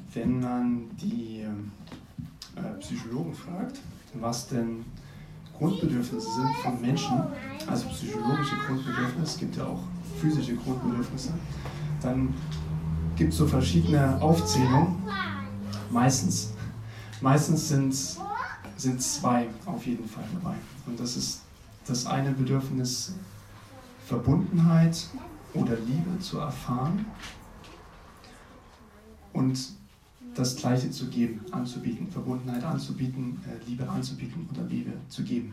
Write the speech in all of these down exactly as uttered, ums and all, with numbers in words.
wenn man die äh, Psychologen fragt, was denn Grundbedürfnisse sind von Menschen, also psychologische Grundbedürfnisse, es gibt ja auch physische Grundbedürfnisse, dann gibt es so verschiedene Aufzählungen. Meistens, meistens sind, sind zwei auf jeden Fall dabei. Und das ist das eine Bedürfnis, Verbundenheit oder Liebe zu erfahren und das Gleiche zu geben, anzubieten, Verbundenheit anzubieten, äh, Liebe anzubieten oder Liebe zu geben.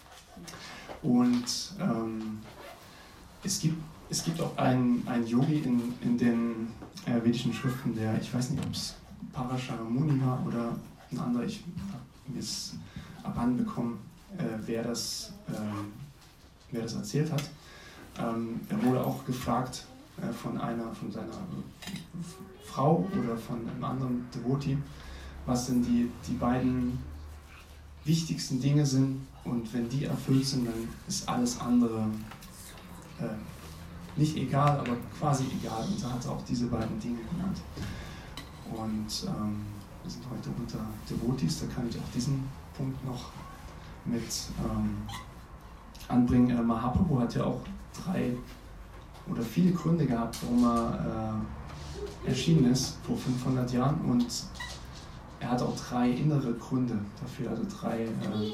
Und ähm, es gibt, es gibt auch einen, einen Yogi in, in den äh, vedischen Schriften, der, ich weiß nicht, ob es Parasharamuni war oder ein anderer, ich habe mir es abhanden bekommen, äh, wer, das, äh, wer das erzählt hat. Ähm, er wurde auch gefragt äh, von einer, von seiner Frau oder von einem anderen Devotee, was denn die, die beiden wichtigsten Dinge sind, und wenn die erfüllt sind, dann ist alles andere äh, nicht egal, aber quasi egal, und da hat er auch diese beiden Dinge genannt. Und ähm, wir sind heute unter Devotees, da kann ich auch diesen Punkt noch mit ähm, anbringen. Äh, Mahaprabhu hat ja auch drei oder viele Gründe gehabt, warum er äh, erschienen ist, vor fünfhundert Jahren, und er hat auch drei innere Gründe dafür, also drei äh,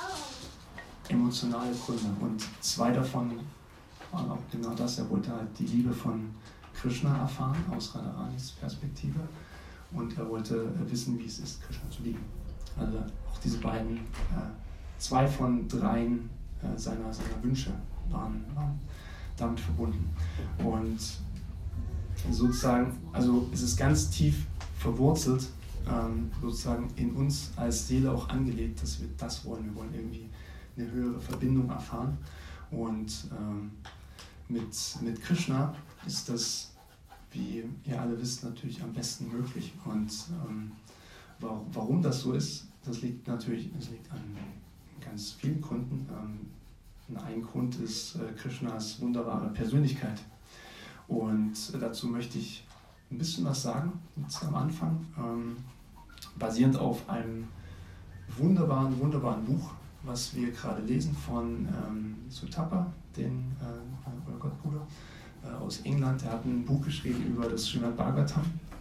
emotionale Gründe, und zwei davon waren auch genau das. Er wollte halt die Liebe von Krishna erfahren, aus Radharanis Perspektive, und er wollte äh, wissen, wie es ist, Krishna zu lieben. Also auch diese beiden, äh, zwei von dreien äh, seiner, seiner Wünsche waren, waren damit verbunden. Und sozusagen, also es ist ganz tief verwurzelt, ähm, sozusagen in uns als Seele auch angelegt, dass wir das wollen. Wir wollen irgendwie eine höhere Verbindung erfahren. Und ähm, mit, mit Krishna ist das, wie ihr alle wisst, natürlich am besten möglich. Und ähm, warum das so ist, das liegt natürlich das liegt an ganz vielen Gründen. Ähm, ein Grund ist äh, Krishnas wunderbare Persönlichkeit. Und äh, dazu möchte ich ein bisschen was sagen, jetzt am Anfang, ähm, basierend auf einem wunderbaren, wunderbaren Buch, was wir gerade lesen von ähm, Sutapa, den äh, oder Gottbruder äh, aus England. Der hat ein Buch geschrieben über das Srimad Bhagavatam,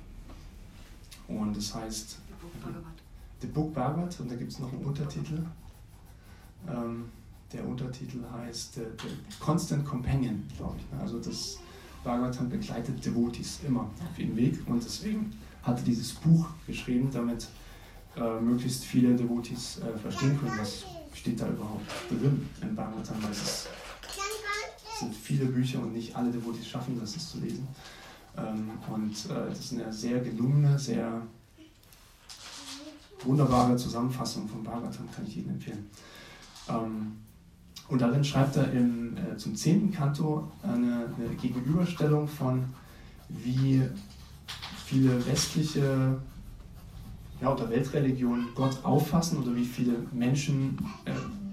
und das heißt The Book Bhagavat, und da gibt es noch einen Untertitel. Ähm, der Untertitel heißt äh, The Constant Companion, glaube ich. Also das Bhagavatam begleitet Devotees immer auf ihrem Weg, und deswegen hat er dieses Buch geschrieben, damit äh, möglichst viele Devotees äh, verstehen können, was steht da überhaupt drin im Bhagavatam, weil es sind viele Bücher und nicht alle Devotees schaffen das, es zu lesen. Ähm, und äh, das ist eine sehr gelungene, sehr wunderbare Zusammenfassung vom Bhagavatam, kann ich Ihnen empfehlen. Ähm, und darin schreibt er im, äh, zum zehnten Kanto eine, eine Gegenüberstellung von, wie viele westliche ja, oder Weltreligionen Gott auffassen, oder wie viele Menschen, äh,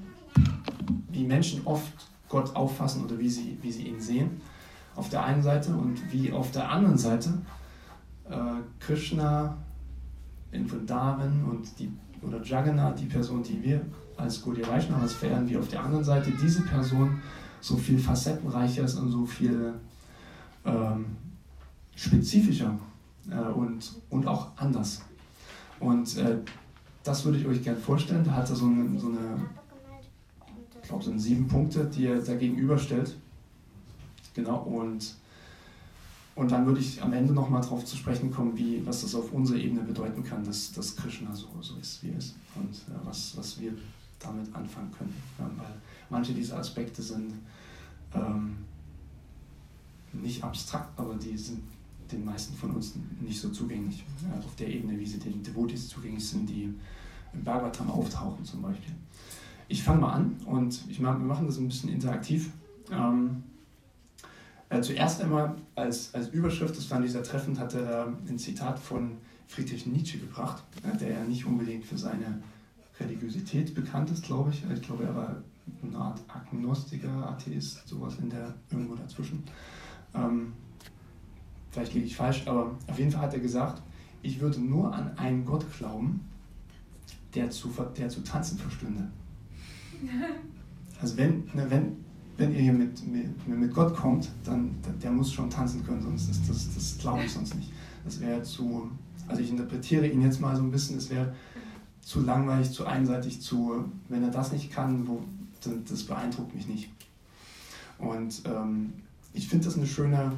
wie Menschen oft Gott auffassen oder wie sie, wie sie ihn sehen, auf der einen Seite, und wie auf der anderen Seite äh, Krishna in Vrindavan und die, oder Jagannath, die Person, die wir als Gaudiya Vaishnavas verehren, wie auf der anderen Seite diese Person so viel facettenreicher ist und so viel ähm, spezifischer äh, und, und auch anders. Und äh, das würde ich euch gerne vorstellen. Da hat er so eine, so eine ich glaube, so eine sieben Punkte, die er da gegenüberstellt. Genau, und, und dann würde ich am Ende nochmal darauf zu sprechen kommen, wie, was das auf unserer Ebene bedeuten kann, dass, dass Krishna so, so ist, wie er ist, und äh, was, was wir damit anfangen können. Ja, weil manche dieser Aspekte sind ähm, nicht abstrakt, aber die sind den meisten von uns nicht so zugänglich, ja, auf der Ebene, wie sie den Devotees zugänglich sind, die im Bhagavatam auftauchen zum Beispiel. Ich fange mal an, und ich mach, wir machen das ein bisschen interaktiv. Ähm, äh, zuerst einmal als, als Überschrift, das fand ich sehr treffend, hat er ein Zitat von Friedrich Nietzsche gebracht, äh, der ja nicht unbedingt für seine Religiosität bekannt ist, glaube ich. Ich glaube, er war eine Art Agnostiker, Atheist, sowas in der, irgendwo dazwischen. Ähm, vielleicht liege ich falsch, aber auf jeden Fall hat er gesagt, ich würde nur an einen Gott glauben, der zu, der zu tanzen verstünde. Also wenn, ne, wenn, wenn ihr hier mit, mit, mit Gott kommt, dann der muss schon tanzen können, sonst ist das, das glaube ich sonst nicht. Das wäre zu, also ich interpretiere ihn jetzt mal so ein bisschen, es wäre zu langweilig, zu einseitig, zu, wenn er das nicht kann, wo, das beeindruckt mich nicht. Und ähm, ich finde das eine schöne,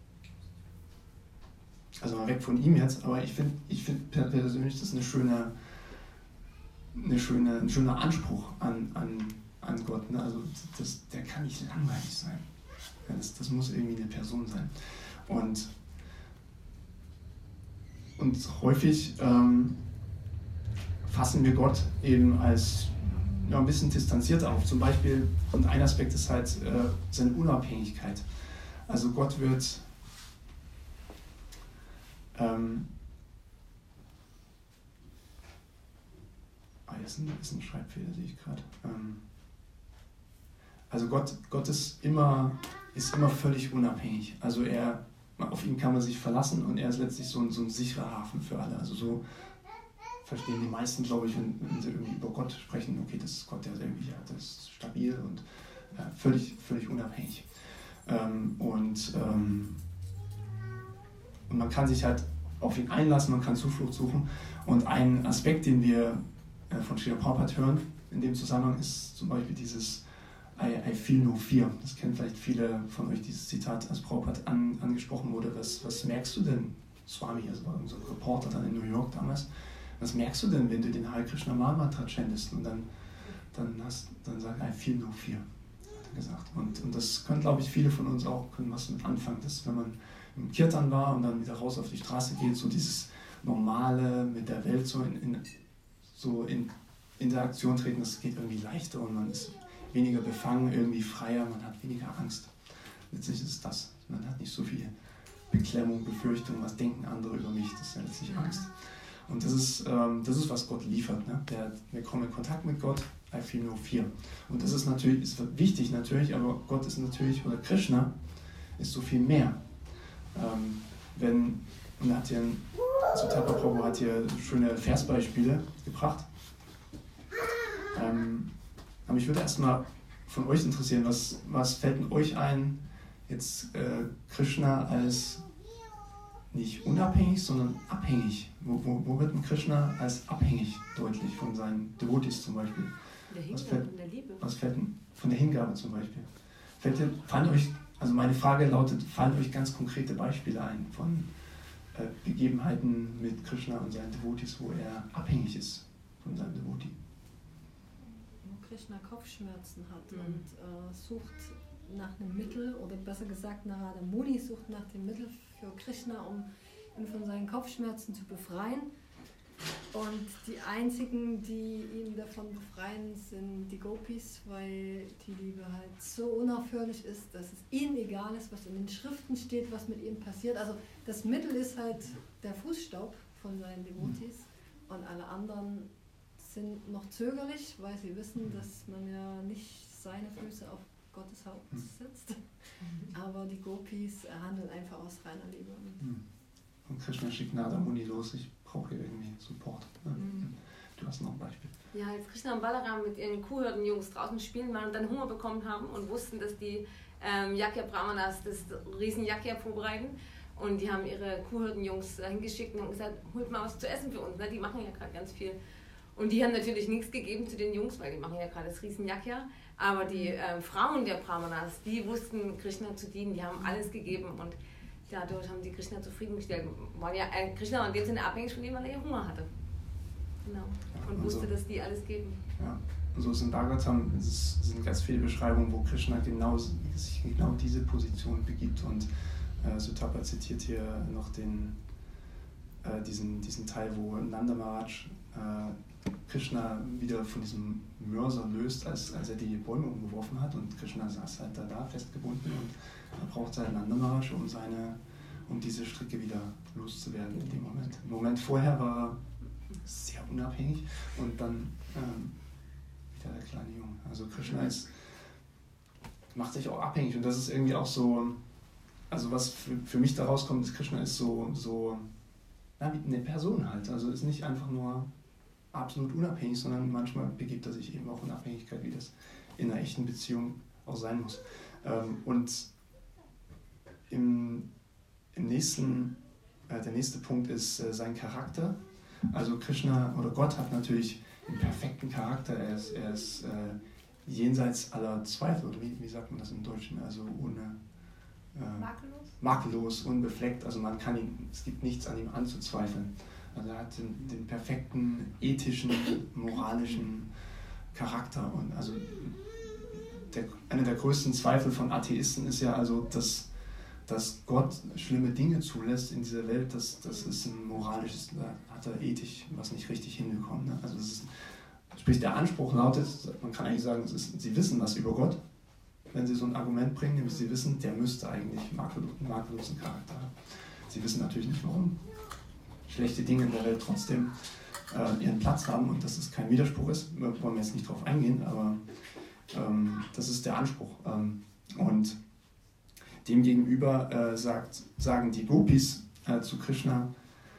also mal weg von ihm jetzt, aber ich finde ich find persönlich das eine schöne, eine schöne, ein schöner Anspruch an, an, an Gott. Ne? Also das, der kann nicht langweilig sein. Ja, das, das muss irgendwie eine Person sein. Und, und häufig ähm, fassen wir Gott eben als ja, ein bisschen distanziert auf. Zum Beispiel, und ein Aspekt ist halt äh, seine Unabhängigkeit. Also Gott wird ähm, ah, das ist ein, ist ein Schreibfehler, sehe ich gerade. Ähm, also Gott, Gott ist immer, ist immer völlig unabhängig. Also er, auf ihn kann man sich verlassen und er ist letztlich so ein, so ein sicherer Hafen für alle. Also so verstehen die meisten, glaube ich, wenn, wenn sie irgendwie über Gott sprechen, okay, das ist Gott, der ist irgendwie, ja, das ist stabil und ja, völlig, völlig unabhängig. Ähm, und, ähm, und man kann sich halt auf ihn einlassen, man kann Zuflucht suchen. Und ein Aspekt, den wir äh, von Srila Prabhupada hören in dem Zusammenhang, ist zum Beispiel dieses I, I feel no fear. Das kennen vielleicht viele von euch, dieses Zitat, als Prabhupada an, angesprochen wurde. Was, was merkst du denn, Swami, also war so ein Reporter dann in New York damals, was merkst du denn, wenn du den Hare Krishna Mahamantra chantest? Und dann, dann, hast, dann sagt er, I feel no fear, hat er gesagt. Und, und das können, glaube ich, viele von uns auch können was mit anfangen, dass wenn man im Kirtan war und dann wieder raus auf die Straße geht, so dieses Normale mit der Welt so in, in, so in Interaktion treten, das geht irgendwie leichter und man ist weniger befangen, irgendwie freier, man hat weniger Angst. Letztlich ist es das. Man hat nicht so viel Beklemmung, Befürchtung, was denken andere über mich, das ist ja letztlich Angst. Und das ist, ähm, das ist, was Gott liefert. Ne? Der, wir kommen in Kontakt mit Gott, I feel no fear. Und das ist natürlich ist wichtig, natürlich, aber Gott ist natürlich, oder Krishna ist so viel mehr. Ähm, wenn, und er hat hier, Sutapa Prabhu hat hier schöne Versbeispiele gebracht. Ähm, aber ich würde erstmal von euch interessieren, was, was fällt denn euch ein, jetzt äh, Krishna als nicht unabhängig, sondern abhängig. Wo, wo, wo wird ein Krishna als abhängig deutlich von seinen Devotees zum Beispiel? Der Hingabe, was fällt, von der Liebe. Was fällt denn von der Hingabe zum Beispiel? Fällt dir, fallen euch, also meine Frage lautet, fallen euch ganz konkrete Beispiele ein von äh, Begebenheiten mit Krishna und seinen Devotees, wo er abhängig ist von seinem Devotee? Wo Krishna Kopfschmerzen hat Mhm. und äh, sucht nach einem Mittel, oder besser gesagt Narada Muni sucht nach dem Mittel für Krishna, um ihn von seinen Kopfschmerzen zu befreien. Und die einzigen, die ihn davon befreien, sind die Gopis, weil die Liebe halt so unaufhörlich ist, dass es ihnen egal ist, was in den Schriften steht, was mit ihnen passiert. Also das Mittel ist halt der Fußstaub von seinen Devotees und alle anderen sind noch zögerlich, weil sie wissen, dass man ja nicht seine Füße auf Gottes Haupt setzt. Aber die Gopis handeln einfach aus reiner Liebe. Und Krishna schickt Narada Muni los, ich brauche hier irgendwie Support. Ne? Mhm. Du hast noch ein Beispiel. Ja, als Krishna und Balaram mit ihren Kuhhirtenjungs draußen spielen waren und dann Hunger bekommen haben und wussten, dass die ähm, Yakya Brahmanas das riesen Yakya vorbereiten. Und die haben ihre Kuhhirtenjungs hingeschickt und haben gesagt, holt mal was zu essen für uns, ne? Die machen ja gerade ganz viel. Und die haben natürlich nichts gegeben zu den Jungs, weil die machen ja gerade das riesen Yakya. Aber die ähm, Frauen der Brahmanas, die wussten Krishna zu dienen, die haben alles gegeben und dadurch haben die Krishna zufriedengestellt. War ja, äh, Krishna war in dem Sinne abhängig von dem, weil er ja Hunger hatte. Genau. Und ja, wusste, so, dass die alles geben. Ja. Und so ist in Bhagavatam, es sind ganz viele Beschreibungen, wo Krishna genau, sich genau diese Position begibt. Und äh, Sutapa zitiert hier noch den, äh, diesen, diesen Teil, wo Nanda Maharaj äh, Krishna wieder von diesem Mörser löst, als, als er die Bäume umgeworfen hat. Und Krishna saß halt da, da festgebunden und er brauchte halt Nanda Maharaj, um, seine, um diese Stricke wieder loszuwerden in dem Moment. Im Moment vorher war er sehr unabhängig und dann ähm, wieder der kleine Junge. Also Krishna ist, macht sich auch abhängig und das ist irgendwie auch so, also was für, für mich da rauskommt, ist Krishna ist so, so na, wie eine Person halt. Also ist nicht einfach nur absolut unabhängig, sondern manchmal begibt er sich eben auch in Abhängigkeit, wie das in einer echten Beziehung auch sein muss. Ähm, und im, im nächsten, äh, der nächste Punkt ist äh, sein Charakter. Also Krishna oder Gott hat natürlich einen perfekten Charakter. Er ist, er ist äh, jenseits aller Zweifel, oder wie, wie sagt man das im Deutschen? Also ohne äh, makellos? makellos, unbefleckt. Also man kann ihn, es gibt nichts an ihm anzuzweifeln. Also er hat den, den perfekten ethischen, moralischen Charakter. Und also der, einer der größten Zweifel von Atheisten ist ja also, dass, dass Gott schlimme Dinge zulässt in dieser Welt. Das, das ist ein moralisches, da hat er ethisch was nicht richtig hinbekommen. Ne? Also das ist, sprich der Anspruch lautet, man kann eigentlich sagen, es ist, sie wissen was über Gott, wenn sie so ein Argument bringen, nämlich sie wissen, der müsste eigentlich einen makellosen Charakter haben. Sie wissen natürlich nicht, warum schlechte Dinge in der Welt trotzdem äh, ihren Platz haben und dass es kein Widerspruch ist. Wir wollen jetzt nicht drauf eingehen, aber ähm, das ist der Anspruch. Ähm, und demgegenüber äh, sagt, sagen die Gopis äh, zu Krishna,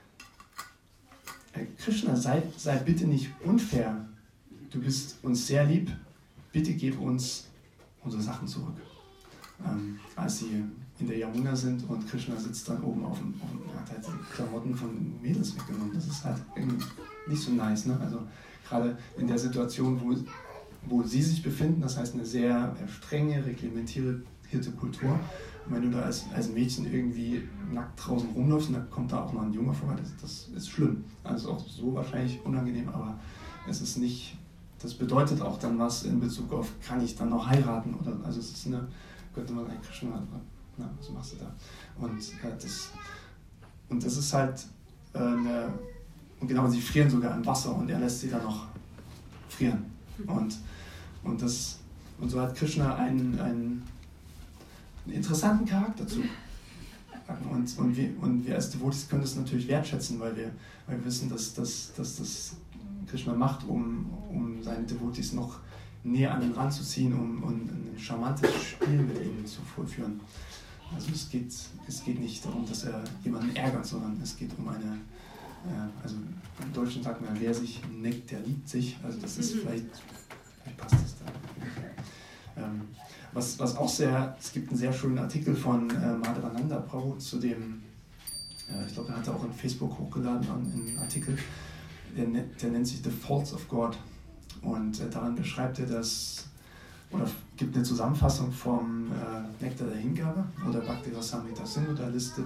äh, Krishna, sei, sei bitte nicht unfair. Du bist uns sehr lieb. Bitte gib uns unsere Sachen zurück. Ähm, als sie in der Yamuna sind und Krishna sitzt dann oben auf dem, auf dem er hat halt die Klamotten von Mädels weggenommen. Das ist halt irgendwie nicht so nice, ne? Also gerade in der Situation, wo, wo sie sich befinden, das heißt eine sehr strenge, reglementierte Kultur. Und wenn du da als, als Mädchen irgendwie nackt draußen rumläufst und dann kommt da auch noch ein Junge vorbei, das, das ist schlimm. Also auch so wahrscheinlich unangenehm, aber es ist nicht, das bedeutet auch dann was in Bezug auf, kann ich dann noch heiraten? Oder, also es ist eine, könnte man sagen, Krishna, na, was machst du da? Und, äh, das, und das ist halt äh, eine, und genau, sie frieren sogar im Wasser und er lässt sie dann noch frieren. Und, und, das, und so hat Krishna einen, einen, einen interessanten Charakter zu. Und, und, wir, und wir als Devotees können das natürlich wertschätzen, weil wir, weil wir wissen, dass, dass, dass das Krishna macht, um, um seine Devotees noch näher an ihn ranzuziehen, um, um ein charmantes Spiel mit ihnen zu vollführen. Also es geht, es geht nicht darum, dass er jemanden ärgert, sondern es geht um eine, äh, also im Deutschen sagt man, wer sich neckt, der liebt sich. Also das ist vielleicht, vielleicht passt das da. Ähm, was, was auch sehr, es gibt einen sehr schönen Artikel von äh, Madhavananda Prabhu zu dem, äh, ich glaube, er hat auch in Facebook hochgeladen, einen Artikel, der, der nennt sich The Faults of God. Und äh, daran beschreibt er das, oder gibt eine Zusammenfassung vom äh, Nektar der Hingabe oder Bhakti Rasamrita Sindhu, da listet,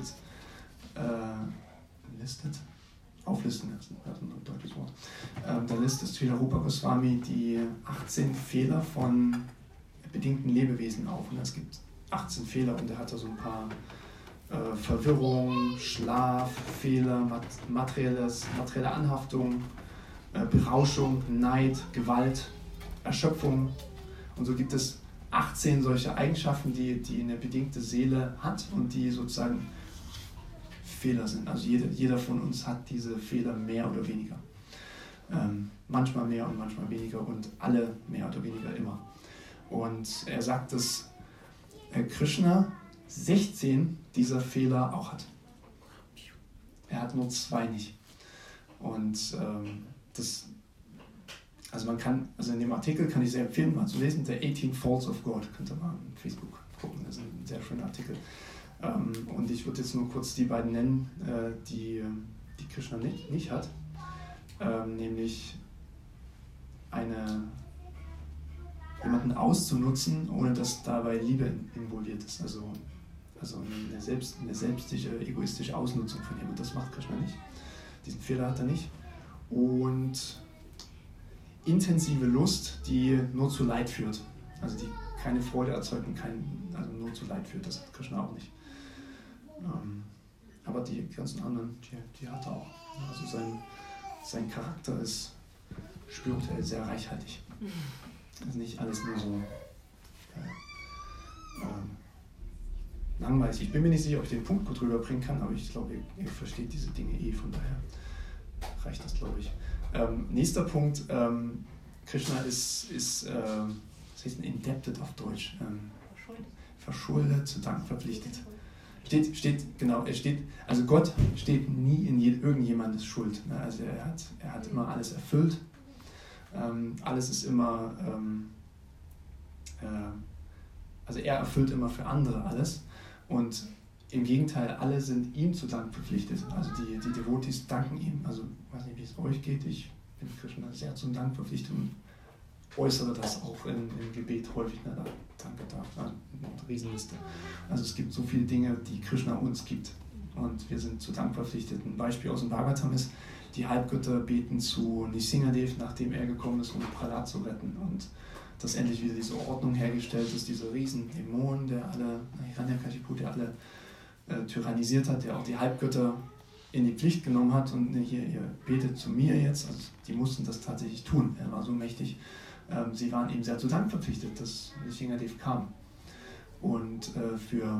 äh, listet, auflisten, das ist ein deutsches Wort, äh, da listet Srila Rupa Goswami die achtzehn Fehler von bedingten Lebewesen auf. Und es gibt achtzehn Fehler und er hat da so ein paar äh, Verwirrung, Schlaf, Fehler, mat materielles, materielle Anhaftung, äh, Berauschung, Neid, Gewalt, Erschöpfung. Und so gibt es achtzehn solche Eigenschaften, die, die eine bedingte Seele hat und die sozusagen Fehler sind. Also jeder, jeder von uns hat diese Fehler mehr oder weniger. Ähm, manchmal mehr und manchmal weniger und alle mehr oder weniger immer. Und er sagt, dass äh, Krishna sechzehn dieser Fehler auch hat. Er hat nur zwei nicht. Und ähm, das Also man kann, also in dem Artikel kann ich sehr empfehlen, mal zu lesen, der achtzehn Faults of God, könnt ihr mal auf Facebook gucken, das ist ein sehr schöner Artikel. Ähm, und ich würde jetzt nur kurz die beiden nennen, äh, die, die Krishna nicht, nicht hat, ähm, nämlich eine, jemanden auszunutzen, ohne dass dabei Liebe involviert ist, also, also eine, selbst, eine selbstische, egoistische Ausnutzung von jemandem, das macht Krishna nicht, diesen Fehler hat er nicht. Und intensive Lust, die nur zu Leid führt. Also die keine Freude erzeugt und kein, also nur zu Leid führt. Das hat Krishna auch nicht. Ähm, aber die ganzen anderen, die, die hat er auch. Also sein, sein Charakter ist spirituell sehr reichhaltig. Also nicht alles nur so äh, äh, langweilig. Ich bin mir nicht sicher, ob ich den Punkt gut rüberbringen kann, aber ich glaube, ihr, ihr versteht diese Dinge eh, von daher reicht das, glaube ich. Ähm, nächster Punkt, ähm, Krishna ist, ist äh, was heißt denn indebted auf Deutsch? Ähm, verschuldet, zu Dank verpflichtet. steht, steht, genau, er steht, also Gott steht nie in je, irgendjemandes Schuld. Ne? Also er hat, er hat immer alles erfüllt. Ähm, alles ist immer, ähm, äh, also er erfüllt immer für andere alles. Und im Gegenteil, alle sind ihm zu Dank verpflichtet. Also die, die Devotis danken ihm. Also ich weiß nicht, wie es euch geht. Ich bin Krishna sehr zum Dank verpflichtet und äußere das auch in, im Gebet häufig. Na, da, danke dafür. Eine Riesenliste. Also es gibt so viele Dinge, die Krishna uns gibt. Und wir sind zu Dank verpflichtet. Ein Beispiel aus dem Bhagavatam ist, die Halbgötter beten zu Nrsingadev, nachdem er gekommen ist, um Prahlad zu retten. Und dass endlich wieder diese Ordnung hergestellt ist, dieser riesen Dämon, der alle, Hiranyakashipu, der alle äh, tyrannisiert hat, der auch die Halbgötter in die Pflicht genommen hat und ne, hier, ihr betet zu mir jetzt. Also die mussten das tatsächlich tun. Er war so mächtig. Ähm, sie waren ihm sehr zu Dank verpflichtet, dass Nrsingadev kam. Und äh, für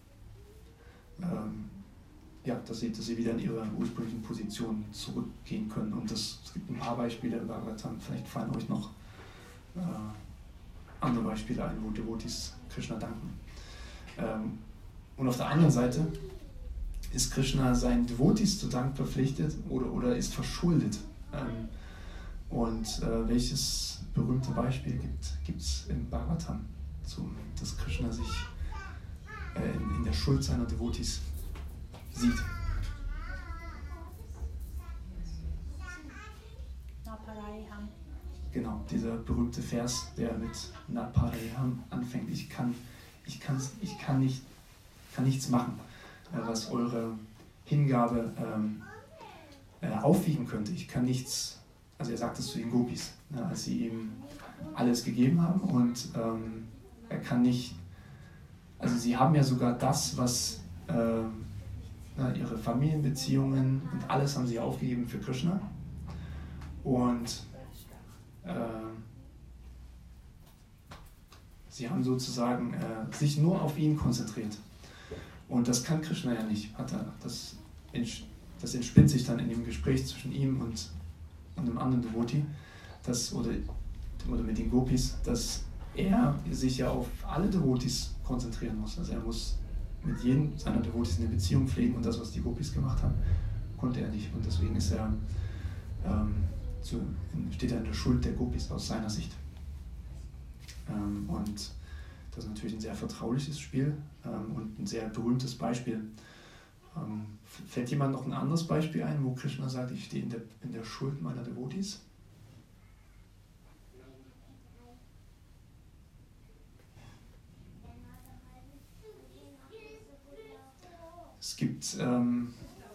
ähm, ja, dass sie, dass sie wieder in ihre ursprünglichen Positionen zurückgehen können. Und das, es gibt ein paar Beispiele im Bhagavatam, vielleicht fallen euch noch äh, andere Beispiele ein, wo Devotis Krishna danken. Ähm, und auf der anderen Seite ist Krishna seinen Devotis zu Dank verpflichtet oder, oder ist verschuldet. Ähm, und äh, welches berühmte Beispiel gibt es im Bhagavatam, zum, dass Krishna sich äh, in, in der Schuld seiner Devotis sieht. Genau, dieser berühmte Vers, der mit Naparayam anfängt. Ich kann, ich kann's, ich kann, nicht, kann nichts machen, was eure Hingabe ähm, äh, aufwiegen könnte. Ich kann nichts, also er sagt es zu den Gopis, ne, als sie ihm alles gegeben haben und ähm, er kann nicht, also sie haben ja sogar das, was äh, ihre Familienbeziehungen und alles haben sie aufgegeben für Krishna und äh, sie haben sozusagen äh, sich nur auf ihn konzentriert und das kann Krishna ja nicht. Hat er, das, das entspinnt sich dann in dem Gespräch zwischen ihm und, und einem anderen Devoti, das, oder, oder mit den Gopis, dass er sich ja auf alle Devotis konzentrieren muss. Also er muss mit jedem seiner Devotis eine Beziehung pflegen und das, was die Gopis gemacht haben, konnte er nicht. Und deswegen ist er, ähm, zu, steht er in der Schuld der Gopis aus seiner Sicht. Ähm, und das ist natürlich ein sehr vertrauliches Spiel ähm, und ein sehr berühmtes Beispiel. Ähm, fällt jemand noch ein anderes Beispiel ein, wo Krishna sagt, ich stehe in der, in der Schuld meiner Devotis? Es gibt, ähm,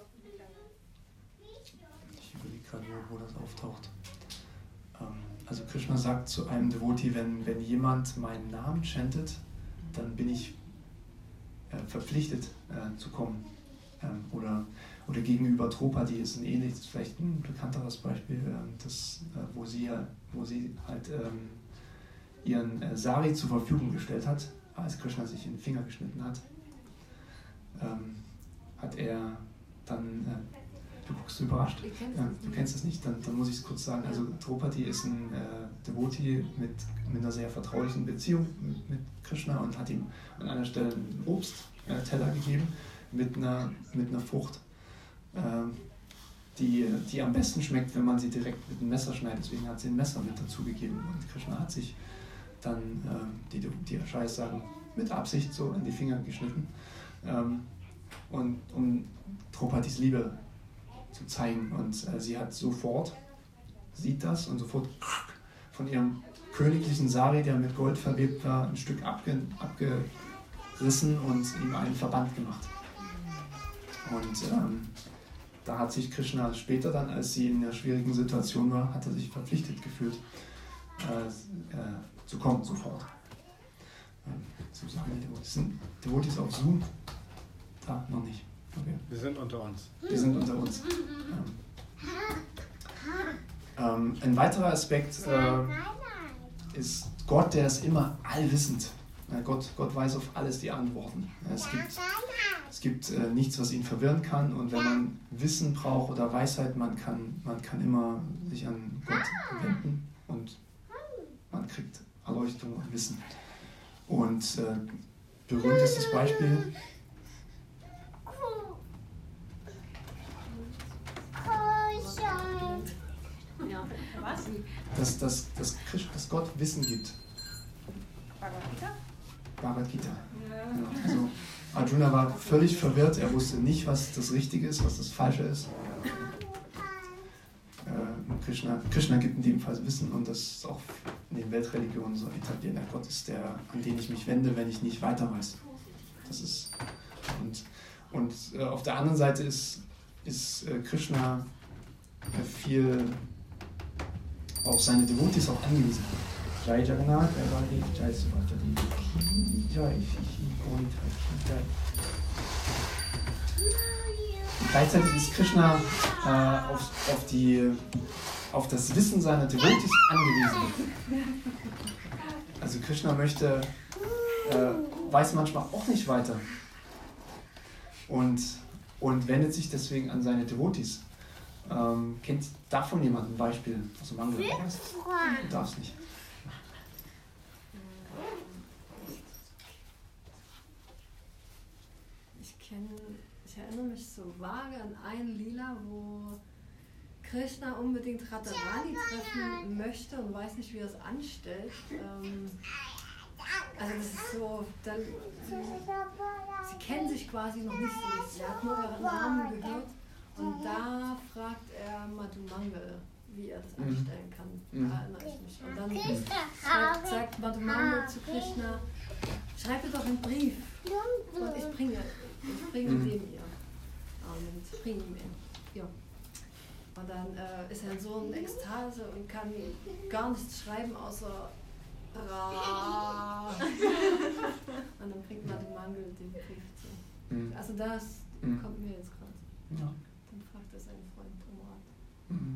ich überlege gerade, wo, wo das auftaucht. Ähm, also Krishna sagt zu einem Devoti, wenn, wenn jemand meinen Namen chantet, dann bin ich äh, verpflichtet äh, zu kommen. Ähm, oder, oder gegenüber Draupadi ist ein ähnliches, vielleicht ein bekannteres Beispiel, ähm, das, äh, wo, sie, wo sie halt ähm, ihren äh, Sari zur Verfügung gestellt hat, als Krishna sich in den Finger geschnitten hat. Ähm, hat er dann, äh, du guckst überrascht, ja, du kennst es nicht, dann, dann muss ich es kurz sagen, also Draupadi ist ein äh, Devoti mit, mit einer sehr vertraulichen Beziehung mit, mit Krishna und hat ihm an einer Stelle einen Obstteller äh, gegeben mit einer, mit einer Frucht, äh, die, die am besten schmeckt, wenn man sie direkt mit einem Messer schneidet, deswegen hat sie ein Messer mit dazugegeben und Krishna hat sich dann, äh, die, die Aschais sagen, mit Absicht so in die Finger geschnitten. Ähm, und um Draupadis Liebe zu zeigen. Und äh, sie hat sofort, sieht das und sofort von ihrem königlichen Sari, der mit Gold verwebt war, ein Stück abge, abgerissen und ihm einen Verband gemacht. Und ähm, da hat sich Krishna später dann, als sie in einer schwierigen Situation war, hat er sich verpflichtet gefühlt, äh, äh, zu kommen sofort. Ähm, so sagen die Devotis. Sind Devotis auf Zoom? Da, noch nicht. Okay. Wir sind unter uns. Wir sind unter uns. Ähm, ähm, ein weiterer Aspekt äh, ist Gott, der ist immer allwissend. Ja, Gott, Gott weiß auf alles die Antworten. Ja, es gibt, es gibt äh, nichts, was ihn verwirren kann. Und wenn man Wissen braucht oder Weisheit, man kann, man kann immer sich an Gott wenden und man kriegt Erleuchtung und Wissen. Und äh, berühmtestes Beispiel Was? Dass, dass, dass, dass Gott Wissen gibt. Bhagavad Gita? Bhagavad Gita. Ja. Ja, also Arjuna war völlig verwirrt, er wusste nicht, was das Richtige ist, was das Falsche ist. Äh, Krishna, Krishna gibt in dem Fall Wissen und das ist auch in den Weltreligionen so etabliert. Der Gott ist der, an den ich mich wende, wenn ich nicht weiter weiß. Das ist, und und äh, auf der anderen Seite ist, ist äh, Krishna äh, viel auf seine Devotees auch angewiesen. Jai Jagannath, Jai Baladev, Jai Subhadra Devi, Jai Shishi Gaurita, Jai. Gleichzeitig ist Krishna äh, auf, auf, die, auf das Wissen seiner Devotees angewiesen. Also Krishna möchte, äh, weiß manchmal auch nicht weiter und, und wendet sich deswegen an seine Devotees. Ähm, kennt davon jemand ein Beispiel aus dem Mangel? Du darfst nicht. Ich kenne, ich erinnere mich so vage an einen Lila, wo Krishna unbedingt Radharani treffen möchte und weiß nicht, wie er es anstellt. Ähm, also das ist so, dann, sie kennen sich quasi noch nicht so richtig. Er hat nur ihren Namen gehört und da fragt er Madhu Mangal, wie er das anstellen kann. Mhm. Da erinnere ich mich. Und dann sagt, sagt Madhu Mangal zu Krishna, schreib dir doch einen Brief und ich bringe, ich bringe Mhm. dem ihr. Und ich bringe ihm ihn. Ja. Und dann äh, ist er in so einer Ekstase und kann gar nichts schreiben, außer Ra. Und dann bringt Madhu Mangal den Brief zu. Mhm. Also das Mhm. kommt mir jetzt gerade. Ja. Dann fragt er seinen Freund um Rat. Mhm.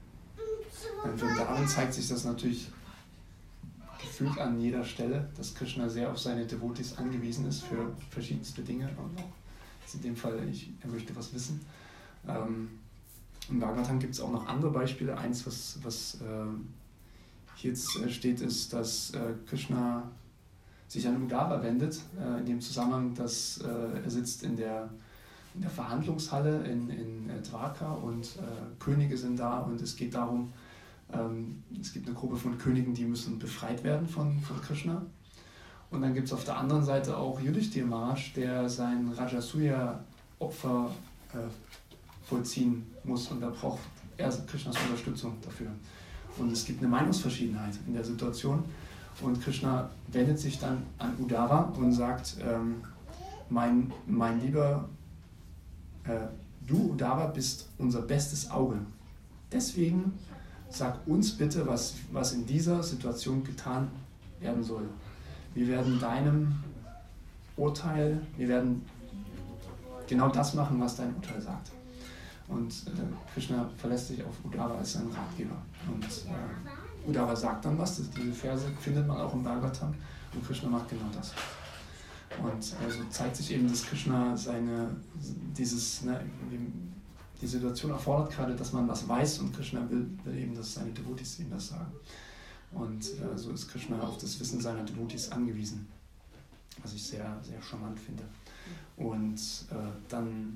Und von darin zeigt sich das natürlich gefühlt an jeder Stelle, dass Krishna sehr auf seine Devotees angewiesen ist für verschiedenste Dinge. Und auch in dem Fall, ich, er möchte was wissen. Ähm, Im Bhagavatam gibt es auch noch andere Beispiele. Eins, was, was äh, hier jetzt äh, steht, ist, dass äh, Krishna sich an Uddhava wendet, äh, in dem Zusammenhang, dass äh, er sitzt in der, in der Verhandlungshalle in, in äh, Dwarka und äh, Könige sind da und es geht darum, ähm, es gibt eine Gruppe von Königen, die müssen befreit werden von, von Krishna. Und dann gibt es auf der anderen Seite auch Yudhishthira Maharaj, der sein Rajasuya-Opfer äh, vollziehen muss und da braucht er Krishnas Unterstützung dafür. Und es gibt eine Meinungsverschiedenheit in der Situation und Krishna wendet sich dann an Uddhava und sagt, ähm, mein, mein lieber, äh, du Uddhava bist unser bestes Auge. Deswegen sag uns bitte, was, was in dieser Situation getan werden soll. Wir werden deinem Urteil, wir werden genau das machen, was dein Urteil sagt. Und äh, Krishna verlässt sich auf Uddhava als seinen Ratgeber. Und äh, Uddhava sagt dann was, das, diese Verse findet man auch im Bhagavatam und Krishna macht genau das. Und also zeigt sich eben, dass Krishna seine, dieses, ne, die Situation erfordert gerade, dass man was weiß und Krishna will, will eben, dass seine Devotees ihm das sagen. Und äh, so ist Krishna auf das Wissen seiner Devotees angewiesen, was ich sehr, sehr charmant finde. Und äh, dann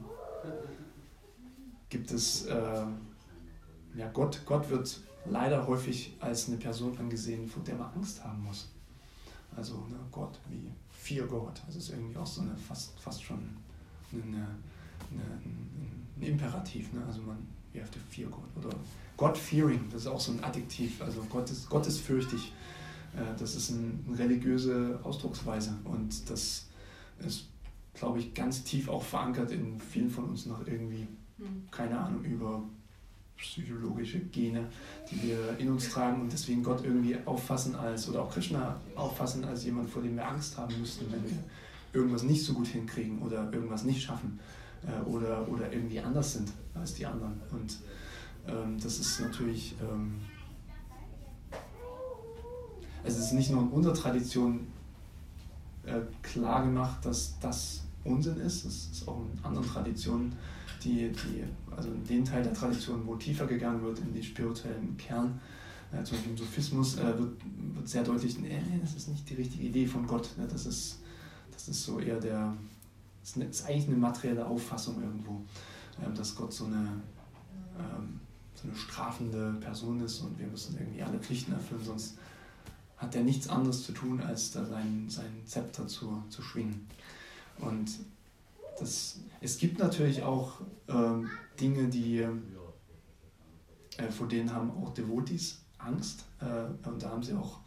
gibt es, äh, ja Gott, Gott wird leider häufig als eine Person angesehen, vor der man Angst haben muss. Also ne, Gott, wie Fear God, also ist irgendwie auch so eine fast, fast schon eine, eine, eine, ein Imperativ, ne? Also man, we have to fear God. Oder God-fearing, das ist auch so ein Adjektiv, also Gott ist, Gott ist fürchtig. Äh, das ist eine, eine religiöse Ausdrucksweise und das ist, glaube ich, ganz tief auch verankert in vielen von uns noch irgendwie, keine Ahnung, über psychologische Gene, die wir in uns tragen und deswegen Gott irgendwie auffassen als, oder auch Krishna auffassen als jemand, vor dem wir Angst haben müssten, wenn wir irgendwas nicht so gut hinkriegen oder irgendwas nicht schaffen äh, oder, oder irgendwie anders sind als die anderen. Und ähm, das ist natürlich, ähm, also es ist nicht nur in unserer Tradition äh, klar gemacht, dass das Unsinn ist, es ist auch in anderen Traditionen, die, die, also in den Teil der Tradition, wo tiefer gegangen wird, in den spirituellen Kern, äh, zum Beispiel im Sophismus, äh, wird, wird sehr deutlich, nee, nee, das ist nicht die richtige Idee von Gott. Ne? Das ist, das ist so eher der, das ist, eine, ist eigentlich eine materielle Auffassung irgendwo, äh, dass Gott so eine, ähm, so eine strafende Person ist und wir müssen irgendwie alle Pflichten erfüllen, sonst hat er nichts anderes zu tun, als da sein, sein Zepter zu, zu schwingen. Und das, es gibt natürlich auch ähm, Dinge, die, äh, vor denen haben auch Devotis Angst. Äh, und da haben sie auch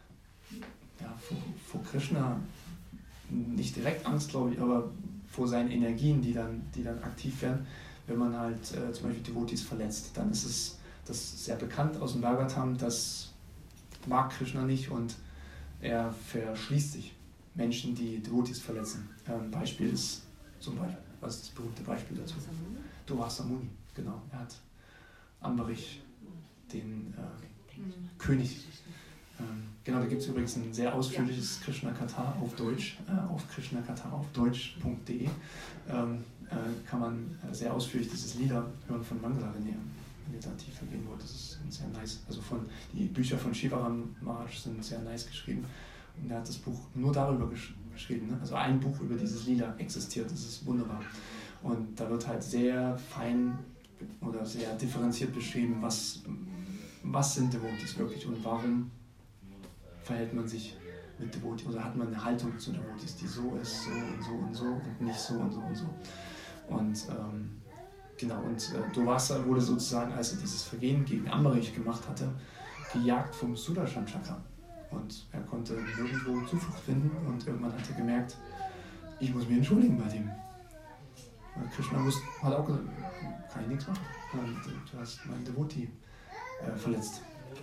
ja, vor, vor Krishna nicht direkt Angst, glaube ich, aber vor seinen Energien, die dann, die dann aktiv werden, wenn man halt äh, zum Beispiel Devotis verletzt. Dann ist es das ist sehr bekannt aus dem Bhagavatam, das mag Krishna nicht und er verschließt sich Menschen, die Devotis verletzen. Ein ähm, Beispiel ist zum Beispiel, was ist das berühmte Beispiel dazu? Durvasa Muni, genau. Er hat Ambarich, den äh, mhm. König. Ähm, genau, da gibt es übrigens ein sehr ausführliches Krishna-Katha auf Deutsch, äh, auf krishnakatha auf deutsch punkt de. Ähm, äh, kann man äh, sehr ausführlich dieses Lieder hören von Mangalarene, wenn ihr da tiefer gehen wollt. Das ist sehr nice. Also von, die Bücher von Shivaram Maharaj sind sehr nice geschrieben. Und er hat das Buch nur darüber gesch- geschrieben. Ne? Also ein Buch über dieses Lieder existiert. Das ist wunderbar. Und da wird halt sehr fein oder sehr differenziert beschrieben, was, was sind Devotis wirklich und warum verhält man sich mit Devotis oder hat man eine Haltung zu Devotis, die so ist, so und so und so und nicht so und so und so. Und ähm, genau, und äh, Durvasa wurde sozusagen, als er dieses Vergehen gegen Ambarich gemacht hatte, gejagt vom Sudarshan Chakra. Und er konnte nirgendwo Zuflucht finden und irgendwann hat er gemerkt, ich muss mich entschuldigen bei dem. Weil Krishna wusste, hat auch gesagt, kann ich nichts machen. Du hast meinen Devoti äh, verletzt.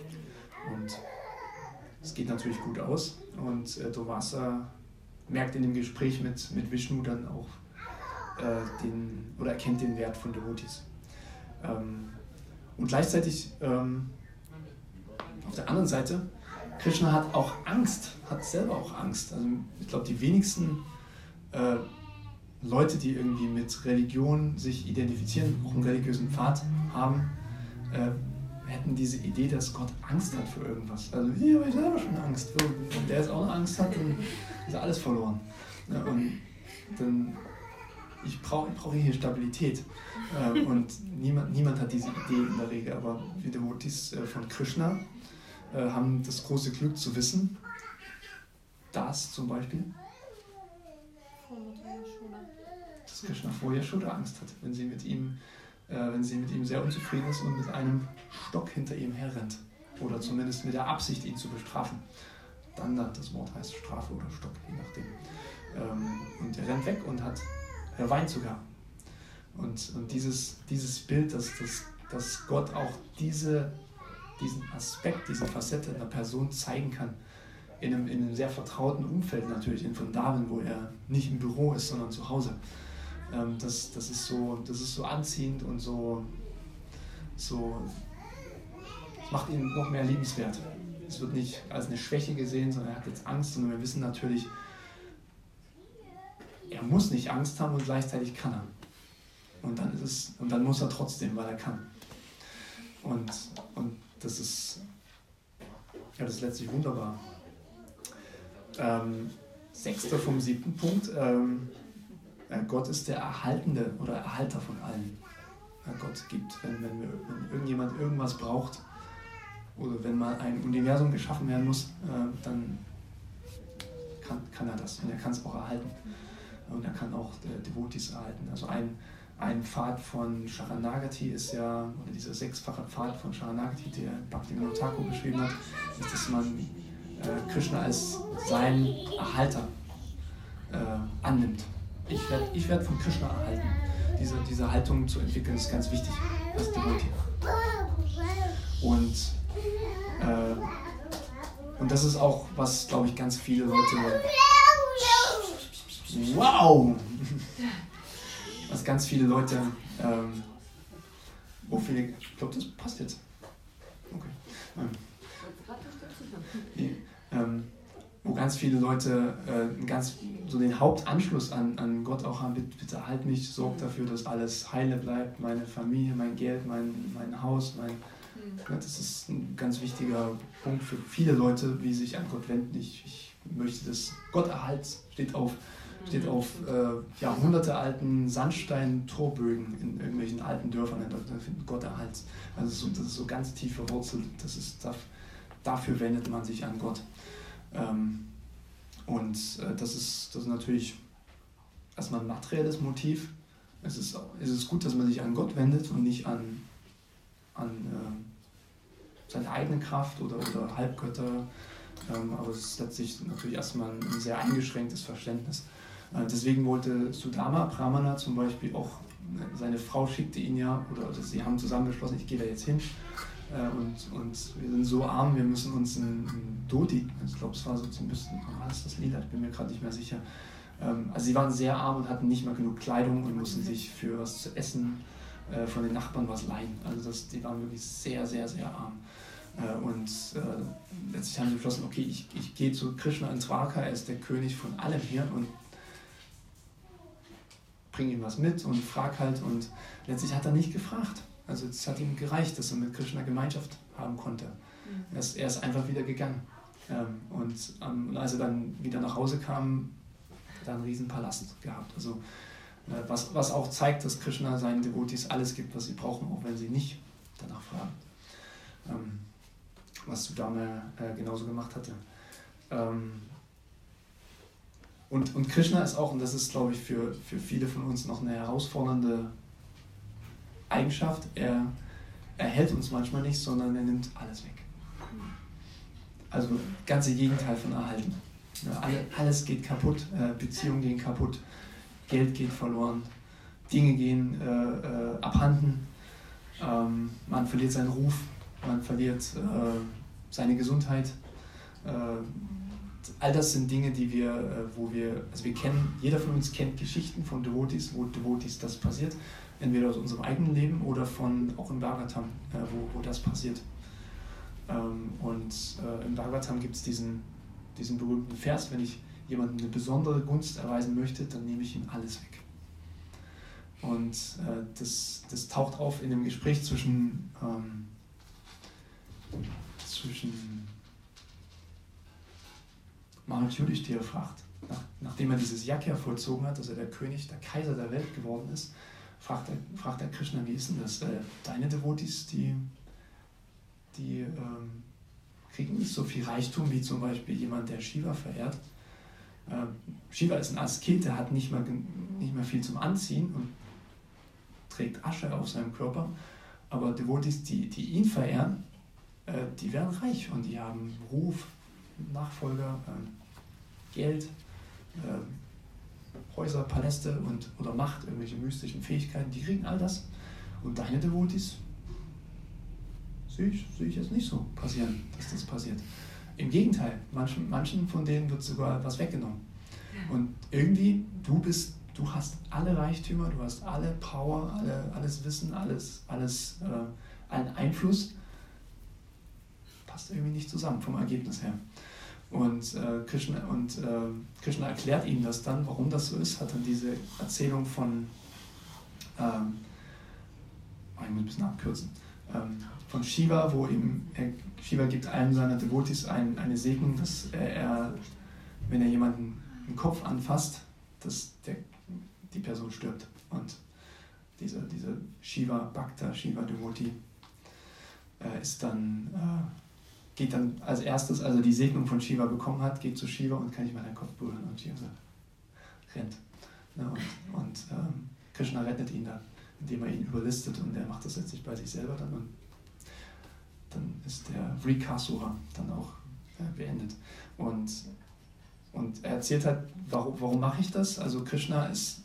Und es geht natürlich gut aus. Und äh, Durvasa merkt in dem Gespräch mit, mit Vishnu dann auch äh, den, oder erkennt den Wert von Devotis. Ähm, und gleichzeitig ähm, auf der anderen Seite, Krishna hat auch Angst, hat selber auch Angst. Also ich glaube, die wenigsten äh, Leute, die irgendwie mit Religion sich identifizieren, auch einen religiösen Pfad haben, äh, hätten diese Idee, dass Gott Angst hat für irgendwas. Also hier habe ich selber schon Angst. Wenn der jetzt auch noch Angst hat, dann ist alles verloren. Ja, und dann, ich brauche ich brauch hier Stabilität. Äh, und niemand, niemand hat diese Idee in der Regel. Aber wir Devotis äh, von Krishna äh, haben das große Glück zu wissen, dass zum Beispiel dass Krishna vor Yashoda Angst hat, wenn sie mit ihm äh, wenn sie mit ihm sehr unzufrieden ist und mit einem Stock hinter ihm herrennt. Oder zumindest mit der Absicht, ihn zu bestrafen. Dann, das Wort heißt Strafe oder Stock, je nachdem. Ähm, und er rennt weg und hat, er weint sogar. Und, und dieses, dieses Bild, dass, dass, dass Gott auch diese, diesen Aspekt, diese Facette einer Person zeigen kann, in einem, in einem sehr vertrauten Umfeld natürlich, in Vrindavan, wo er nicht im Büro ist, sondern zu Hause. Ähm, das, das, ist so, das ist so anziehend und so, so, es macht ihn noch mehr liebenswert. Es wird nicht als eine Schwäche gesehen, sondern er hat jetzt Angst, sondern wir wissen natürlich, er muss nicht Angst haben und gleichzeitig kann er. Und dann ist es, und dann muss er trotzdem, weil er kann. Und, und das ist, ja, das ist letztlich wunderbar. Ähm, sechster vom siebten Punkt. Ähm, Gott ist der Erhaltende oder Erhalter von allen. Ja, Gott gibt, wenn, wenn, wir, wenn irgendjemand irgendwas braucht oder wenn mal ein Universum geschaffen werden muss, äh, dann kann, kann er das und er kann es auch erhalten. Und er kann auch äh, Devotis erhalten. Also ein, ein Pfad von Sharanagati ist ja, oder dieser sechsfache Pfad von Sharanagati, der Bhaktivinoda Thakur beschrieben hat, ist, dass man äh, Krishna als seinen Erhalter äh, annimmt. Ich werde ich werd von Krishna erhalten. Diese, diese Haltung zu entwickeln ist ganz wichtig als Devotee. Und, äh, und das ist auch, was, glaube ich, ganz viele Leute... Wow! Was ganz viele Leute... Ähm, oh, viele, ich glaube, das passt jetzt. Okay. Ähm, nee, ähm, wo ganz viele Leute äh, ganz, so den Hauptanschluss an, an Gott auch haben, bitte, bitte halt mich, sorg dafür, dass alles heile bleibt, meine Familie, mein Geld, mein, mein Haus, mein, mhm. ja, das ist ein ganz wichtiger Punkt für viele Leute, wie sich an Gott wenden. Ich, ich möchte, dass Gott erhalt, steht auf steht mhm. auf äh, jahrhundertealten Sandstein-Torbögen in irgendwelchen alten Dörfern, da findet Gott Erhalt. Also so, das ist so ganz tief verwurzelt, das ist, dafür wendet man sich an Gott. Ähm, und äh, das, ist, das ist natürlich erstmal ein materielles Motiv. Es ist, es ist gut, dass man sich an Gott wendet und nicht an, an äh, seine eigene Kraft oder, oder Halbgötter. Ähm, aber es ist letztlich natürlich erstmal ein sehr eingeschränktes Verständnis. Äh, deswegen wollte Sudama, Brahmana zum Beispiel auch, seine Frau schickte ihn ja, oder, oder sie haben zusammen beschlossen, ich gehe da jetzt hin. Äh, und, und wir sind so arm, wir müssen uns ein, ein Doti, ich glaube es war so ein bisschen, war das das Lila, ich bin mir gerade nicht mehr sicher. Ähm, also sie waren sehr arm und hatten nicht mal genug Kleidung und mussten sich für was zu essen äh, von den Nachbarn was leihen. Also das, die waren wirklich sehr, sehr, sehr arm. Äh, und äh, letztlich haben sie beschlossen, okay, ich, ich gehe zu Krishna in Dwarka, er ist der König von allem hier und bringe ihm was mit und frag halt. Und letztlich hat er nicht gefragt. Also es hat ihm gereicht, dass er mit Krishna Gemeinschaft haben konnte. Mhm. Er, ist, er ist einfach wieder gegangen. Ähm, und ähm, als er dann wieder nach Hause kam, hat er einen riesen Palast gehabt. Also äh, was, was auch zeigt, dass Krishna seinen Devotees alles gibt, was sie brauchen, auch wenn sie nicht danach fragen. Ähm, was Sudama äh, genauso gemacht hatte. Ähm, und, und Krishna ist auch, und das ist, glaube ich, für, für viele von uns noch eine herausfordernde Eigenschaft, er, er hält uns manchmal nicht, sondern er nimmt alles weg. Also das ganze Gegenteil von erhalten. Ja, alle, alles geht kaputt, äh, Beziehungen gehen kaputt, Geld geht verloren, Dinge gehen äh, äh, abhanden, ähm, man verliert seinen Ruf, man verliert äh, seine Gesundheit. Äh, all das sind Dinge, die wir, äh, wo wir, also wir kennen, jeder von uns kennt Geschichten von Devotees, wo Devotees das passiert. Entweder aus unserem eigenen Leben oder von auch im Bhagavatam, äh, wo, wo das passiert. Ähm, und äh, im Bhagavatam gibt es diesen, diesen berühmten Vers, wenn ich jemandem eine besondere Gunst erweisen möchte, dann nehme ich ihm alles weg. Und äh, das, das taucht auf in dem Gespräch zwischen, ähm, zwischen Maharaj Yudhishthira fragt, nach, nachdem er dieses Yajna vollzogen hat, dass er der König, der Kaiser der Welt geworden ist, fragt er, fragt er Krishna, wie ist denn das? Äh, deine Devotees, die, die ähm, kriegen nicht so viel Reichtum wie zum Beispiel jemand, der Shiva verehrt. Ähm, Shiva ist ein Asket, der hat nicht mehr, nicht mehr viel zum Anziehen und trägt Asche auf seinem Körper. Aber Devotees, die, die ihn verehren, äh, die werden reich und die haben Ruf, Nachfolger, äh, Geld, äh, Häuser, Paläste und, oder Macht, irgendwelche mystischen Fähigkeiten, die kriegen all das. Und deine Devotees sehe ich, sehe ich jetzt nicht so passieren, dass das passiert. Im Gegenteil, manchen, manchen von denen wird sogar was weggenommen. Und irgendwie, du bist, du hast alle Reichtümer, du hast alle Power, alle, alles Wissen, alles, alles, äh, allen Einfluss. Passt irgendwie nicht zusammen vom Ergebnis her. Und, äh, Krishna, und äh, Krishna erklärt ihm das dann, warum das so ist, hat dann diese Erzählung von, ähm, ich muss ein bisschen abkürzen, ähm, von Shiva, wo ihm, er, Shiva gibt einem seiner Devotees ein, eine Segnung, dass er, er, wenn er jemanden im Kopf anfasst, dass der, die Person stirbt. Und dieser, dieser Shiva Bhakta, Shiva Devotee, äh, ist dann... Äh, geht dann als erstes, als er die Segnung von Shiva bekommen hat, geht zu Shiva und kann nicht mal deinen Kopf berühren und Shiva rennt. Ja, und und ähm, Krishna rettet ihn dann, indem er ihn überlistet und er macht das letztlich bei sich selber dann und dann ist der Vrikasura dann auch äh, beendet. Und, und er erzählt halt, warum, warum mache ich das? Also Krishna ist,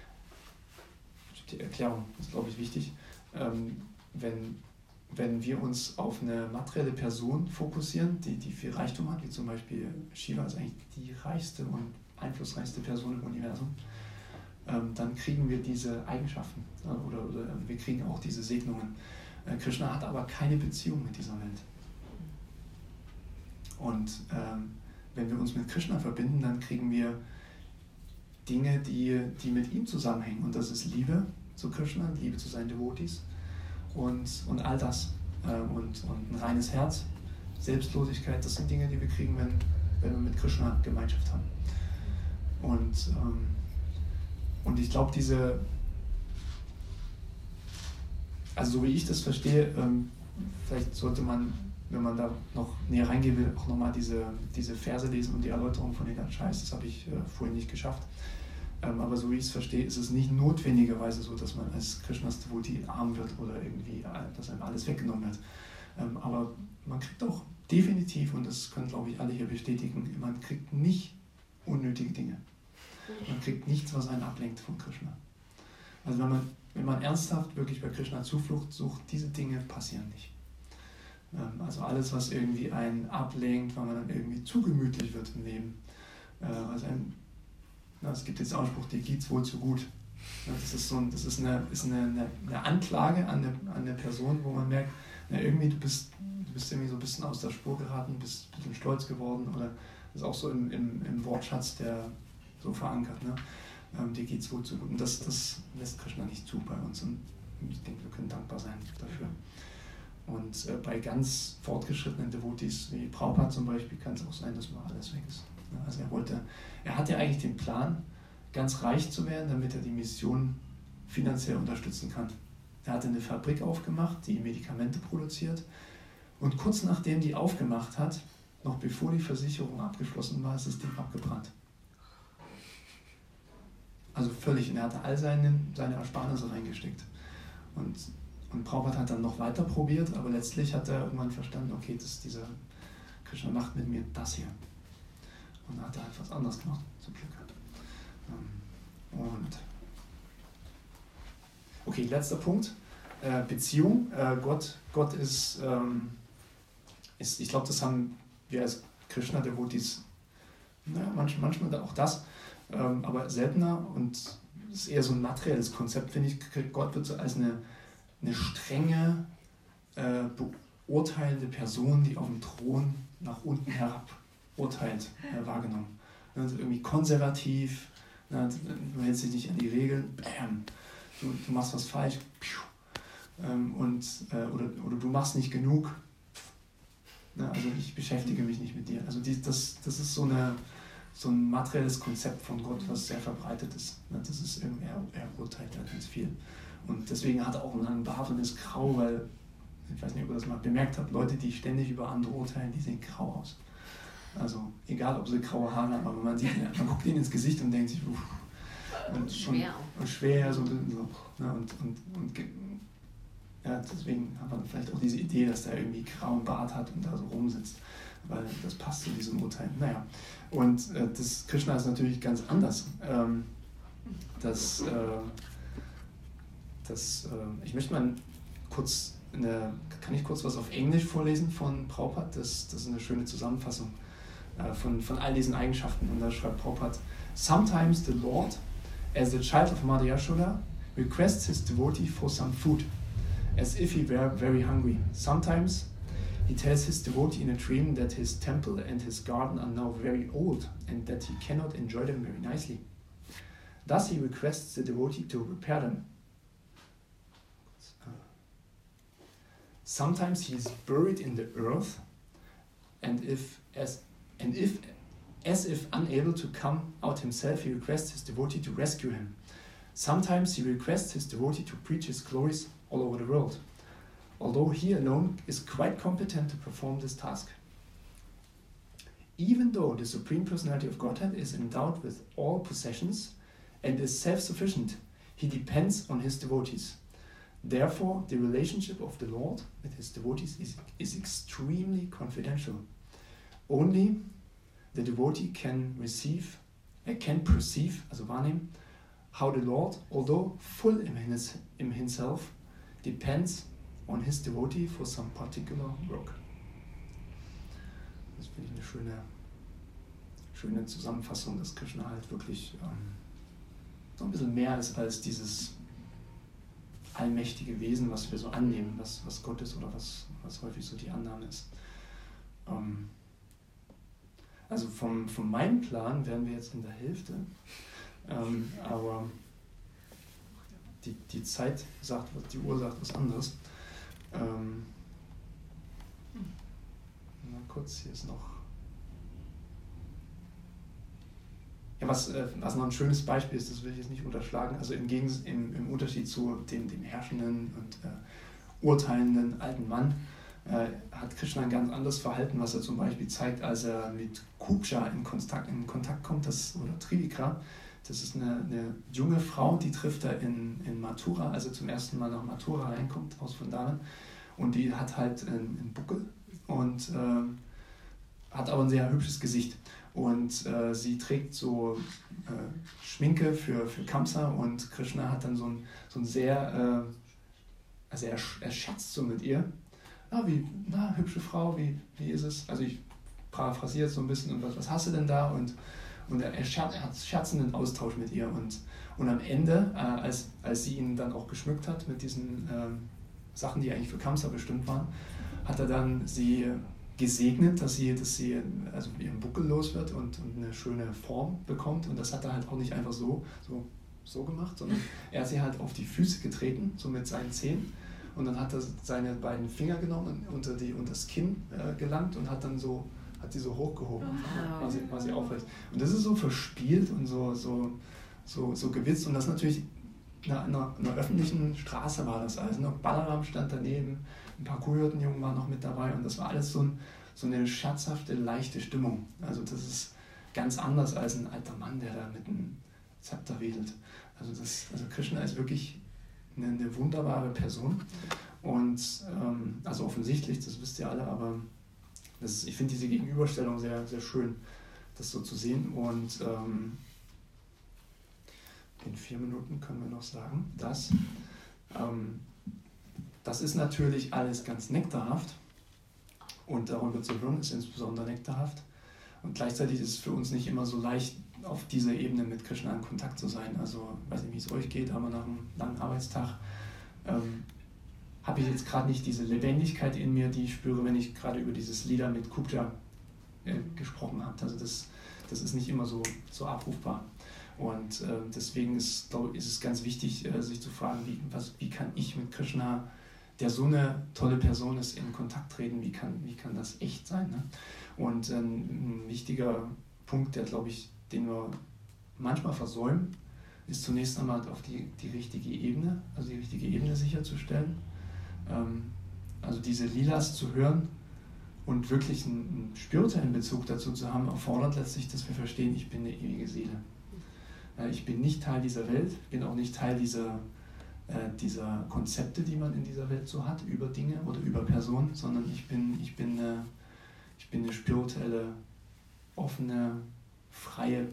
die Erklärung ist glaube ich wichtig, ähm, wenn wenn wir uns auf eine materielle Person fokussieren, die, die viel Reichtum hat, wie zum Beispiel Shiva ist eigentlich die reichste und einflussreichste Person im Universum, ähm, dann kriegen wir diese Eigenschaften äh, oder, oder wir kriegen auch diese Segnungen. Äh, Krishna hat aber keine Beziehung mit dieser Welt. Und ähm, wenn wir uns mit Krishna verbinden, dann kriegen wir Dinge, die, die mit ihm zusammenhängen. Und das ist Liebe zu Krishna, Liebe zu seinen Devotees. Und, und all das äh, und, und ein reines Herz, Selbstlosigkeit, das sind Dinge, die wir kriegen, wenn, wenn wir mit Krishna Gemeinschaft haben. Und ähm, und ich glaube, diese, also so wie ich das verstehe, ähm, vielleicht sollte man, wenn man da noch näher reingehen will, auch nochmal diese, diese Verse lesen und die Erläuterung von Nidhan Scheiß. Das habe ich äh, vorhin nicht geschafft. Ähm, aber so wie ich es verstehe, ist es nicht notwendigerweise so, dass man als Krishnas Devotee arm wird oder irgendwie, dass einem alles weggenommen wird. Ähm, aber man kriegt auch definitiv, und das können glaube ich alle hier bestätigen, man kriegt nicht unnötige Dinge. Man kriegt nichts, was einen ablenkt von Krishna. Also wenn man, wenn man ernsthaft wirklich bei Krishna Zuflucht sucht, diese Dinge passieren nicht. Ähm, also alles, was irgendwie einen ablenkt, weil man dann irgendwie zu gemütlich wird im Leben. Äh, also ein, na, es gibt jetzt den Ausspruch, dir geht's wohl zu gut. Ja, das ist, so ein, das ist, eine, ist eine, eine, eine Anklage an eine, an eine Person, wo man merkt, na, irgendwie du bist, du bist irgendwie so ein bisschen aus der Spur geraten, bist ein bisschen stolz geworden, oder das ist auch so im, im, im Wortschatz, der so verankert, ne? Ähm, dir geht's wohl zu gut. Und das, das lässt Krishna nicht zu bei uns, und ich denke, wir können dankbar sein dafür. Und äh, bei ganz fortgeschrittenen Devotees, wie Prabhupada zum Beispiel, kann es auch sein, dass mal alles weg ist. Ja, also er wollte, er hatte ja eigentlich den Plan, ganz reich zu werden, damit er die Mission finanziell unterstützen kann. Er hatte eine Fabrik aufgemacht, die Medikamente produziert, und kurz nachdem die aufgemacht hat, noch bevor die Versicherung abgeschlossen war, ist das Ding abgebrannt. Also völlig, und er hatte all seine, seine Ersparnisse reingesteckt. Und, und Prabhupada hat dann noch weiter probiert, aber letztlich hat er irgendwann verstanden, okay, das ist dieser Krishna macht mit mir das hier. Und dann hat er halt was anderes gemacht, zum Glück. Und okay, letzter Punkt, äh, Beziehung. Äh, Gott, Gott ist, ähm, ist, ich glaube, das haben wir als Krishna-Devotees, naja, manchmal, manchmal auch das, ähm, aber seltener, und es ist eher so ein materielles Konzept, finde ich. Gott wird so als eine, eine strenge, äh, beurteilende Person, die auf dem Thron nach unten herab urteilt, äh, wahrgenommen. Also irgendwie konservativ, na, du hältst dich nicht an die Regeln, bam, du, du machst was falsch, piu, ähm, und, äh, oder, oder du machst nicht genug, na, also ich beschäftige mich nicht mit dir. Also die, das, das ist so, eine, so ein materielles Konzept von Gott, was sehr verbreitet ist. Na, das ist irgendwie, er, er urteilt da ganz viel. Und deswegen hat er auch einen langen Bart und ist grau, weil, ich weiß nicht, ob ihr das mal bemerkt habt, Leute, die ständig über andere urteilen, die sehen grau aus. Also egal, ob sie graue Haare haben, aber man sieht, man guckt ihnen ins Gesicht und denkt sich, uff, und schon schwer, und schwer so, so, ne, und, und, und ja, deswegen hat man vielleicht auch diese Idee, dass der irgendwie grauen Bart hat und da so rumsitzt, weil das passt zu diesem Urteil. Naja, und äh, das Krishna ist natürlich ganz anders. Ähm, das, äh, das, äh, ich möchte mal kurz, eine, kann ich kurz was auf Englisch vorlesen von Prabhupada? Das, das ist eine schöne Zusammenfassung Von, von all diesen Eigenschaften. Und da schreibt Prabhupada: Sometimes the Lord, as the child of Mother Yashoda, requests his devotee for some food, as if he were very hungry. Sometimes he tells his devotee in a dream that his temple and his garden are now very old and that he cannot enjoy them very nicely. Thus he requests the devotee to repair them. Sometimes he is buried in the earth, and if as And if, as if unable to come out himself, he requests his devotee to rescue him. Sometimes he requests his devotee to preach his glories all over the world, although he alone is quite competent to perform this task. Even though the Supreme Personality of Godhead is endowed with all possessions and is self-sufficient, he depends on his devotees. Therefore, the relationship of the Lord with his devotees is, is extremely confidential. Only the devotee can receive, uh, can perceive, also wahrnehmen, how the Lord, although full in, his, in himself, depends on his devotee for some particular work. Das finde ich eine schöne, schöne Zusammenfassung, dass Krishna halt wirklich ähm, so ein bisschen mehr ist als dieses allmächtige Wesen, was wir so annehmen, was, was Gott ist oder was, was häufig so die Annahme ist. Ähm, Also vom, von meinem Plan wären wir jetzt in der Hälfte, ähm, aber die, die Zeit sagt, die Uhr sagt was anderes. Ähm, mal kurz, hier ist noch... Ja, was, äh, was noch ein schönes Beispiel ist, das will ich jetzt nicht unterschlagen, also im, Gegens im, im Unterschied zu dem, dem herrschenden und äh, urteilenden alten Mann, äh, hat Krishna ein ganz anderes Verhalten, was er zum Beispiel zeigt, als er mit Kubja in Kontakt, in Kontakt kommt, das, oder Trivikra. Das ist eine, eine junge Frau, die trifft er in, in Mathura, also zum ersten Mal nach Mathura reinkommt, aus Vrindavan. Und die hat halt einen, einen Buckel und äh, hat aber ein sehr hübsches Gesicht. Und äh, sie trägt so äh, Schminke für, für Kamsa und Krishna hat dann so ein, so ein sehr, äh, also er, er scherzt so mit ihr. Na, wie, na, hübsche Frau, wie, wie ist es? Also ich paraphrasiere so ein bisschen, und was, was hast du denn da? Und, und er, er, scherz, er hat scherzenden Austausch mit ihr. Und, und am Ende, äh, als, als sie ihn dann auch geschmückt hat mit diesen äh, Sachen, die eigentlich für Kamsa bestimmt waren, hat er dann sie gesegnet, dass sie, dass sie also ihren Buckel los wird und, und eine schöne Form bekommt. Und das hat er halt auch nicht einfach so, so, so gemacht, sondern er hat sie halt auf die Füße getreten, so mit seinen Zehen. Und dann hat er seine beiden Finger genommen und unter, die, unter das Kinn äh, gelangt und hat dann so, hat die so hochgehoben, oh. war, sie, war sie aufrecht. Und das ist so verspielt und so, so, so, so gewitzt. Und das natürlich in einer, einer, einer öffentlichen Straße war das. Also noch Balaram stand daneben, ein paar Kuhhirtenjungen waren noch mit dabei und das war alles so, ein, so eine scherzhafte, leichte Stimmung. Also das ist ganz anders als ein alter Mann, der da mit einem Zepter wedelt. Also, das, also Krishna ist wirklich eine, eine wunderbare Person und ähm, also offensichtlich, das wisst ihr alle, aber das ist, ich finde diese Gegenüberstellung sehr, sehr schön, das so zu sehen. Und ähm, in vier Minuten können wir noch sagen, dass ähm, das ist natürlich alles ganz nektarhaft und darüber zu hören ist insbesondere nektarhaft. Und gleichzeitig ist es für uns nicht immer so leicht, auf dieser Ebene mit Krishna in Kontakt zu sein. Also, ich weiß nicht, wie es euch geht, aber nach einem langen Arbeitstag ähm, habe ich jetzt gerade nicht diese Lebendigkeit in mir, die ich spüre, wenn ich gerade über dieses Lieder mit Kubja äh, gesprochen habe. Also das, das ist nicht immer so, so abrufbar. Und äh, deswegen ist, glaub, ist es ganz wichtig, äh, sich zu fragen, wie, was, wie kann ich mit Krishna, der so eine tolle Person ist, in Kontakt treten, wie kann, wie kann das echt sein? Ne? Und äh, ein wichtiger Punkt, der, glaube ich, den wir manchmal versäumen, ist zunächst einmal auf die, die richtige Ebene, also die richtige Ebene sicherzustellen. Ähm, also diese Lilas zu hören und wirklich einen, einen spirituellen Bezug dazu zu haben, erfordert letztlich, dass wir verstehen, ich bin eine ewige Seele. Äh, ich bin nicht Teil dieser Welt, bin auch nicht Teil dieser, äh, dieser Konzepte, die man in dieser Welt so hat, über Dinge oder über Personen, sondern ich bin, ich bin, eine, ich bin eine spirituelle, offene, freie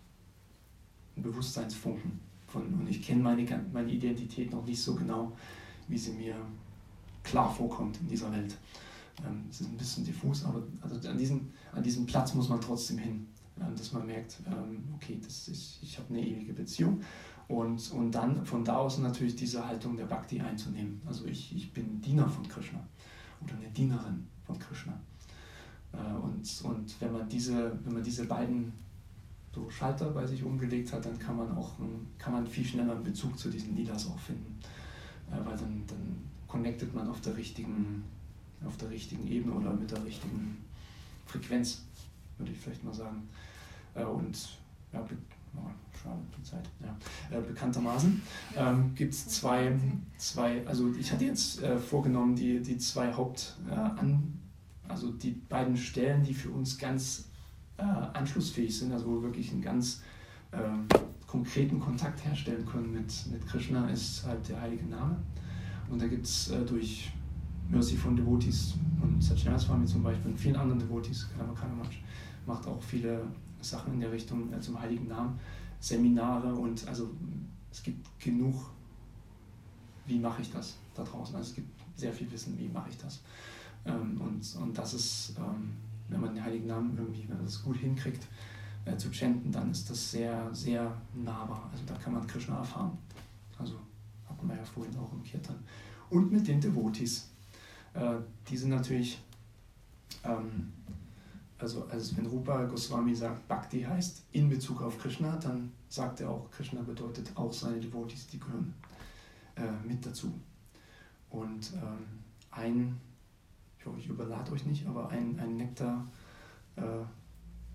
Bewusstseinsfunken. Von, und ich kenne meine, meine Identität noch nicht so genau, wie sie mir klar vorkommt in dieser Welt. Ähm, es ist ein bisschen diffus, aber also an, diesen, an diesem Platz muss man trotzdem hin, ähm, dass man merkt, ähm, okay, das ist, ich habe eine ewige Beziehung. Und, und dann von da aus natürlich diese Haltung der Bhakti einzunehmen. Also ich, ich bin Diener von Krishna oder eine Dienerin von Krishna. Äh, und und wenn, man diese, wenn man diese beiden so Schalter bei sich umgelegt hat, dann kann man auch kann man viel schneller einen Bezug zu diesen Lilas auch finden. Äh, weil dann, dann connectet man auf der richtigen, auf der richtigen Ebene oder mit der richtigen Frequenz, würde ich vielleicht mal sagen. Äh, und ja, oh, schade, die Zeit. Ja. Äh, bekanntermaßen ähm, gibt es zwei, zwei, also ich hatte jetzt äh, vorgenommen, die, die zwei Haupt, äh, an, also die beiden Stellen, die für uns ganz äh, anschlussfähig sind, also wo wir wirklich einen ganz äh, konkreten Kontakt herstellen können mit, mit Krishna, ist halt der heilige Name. Und da gibt es äh, durch Mercy von Devotees und Satyanarayana Swami zum Beispiel und vielen anderen Devotees, macht auch viele Sachen in der Richtung äh, zum heiligen Namen, Seminare und also es gibt genug, wie mache ich das da draußen. Also es gibt sehr viel Wissen, wie mache ich das. Ähm, und, und das ist, ähm, wenn man den heiligen Namen irgendwie, wenn man das gut hinkriegt, äh, zu chanten, dann ist das sehr, sehr nahbar. Also da kann man Krishna erfahren. Also hatten wir ja vorhin auch im Kirtan. Und mit den Devotees. Äh, die sind natürlich, ähm, also, also wenn Rupa Goswami sagt, Bhakti heißt in Bezug auf Krishna, dann sagt er auch, Krishna bedeutet auch seine Devotees, die gehören äh, mit dazu. Und ähm, ein, ich hoffe, ich überlade euch nicht, aber ein, ein Nektar, äh,